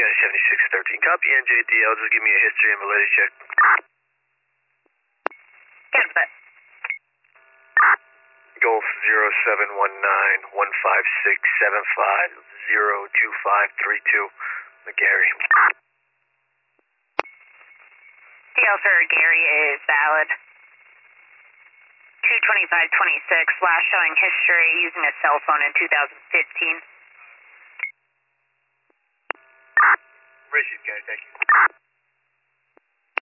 County 7613. Copy NJDL. Just give me a history and validity check. Get that. Golf 0719-156-75-02532. McGarry. DL for Gary is valid. 22526, last showing history using a cell phone in 2015. Appreciate it, County. Thank you.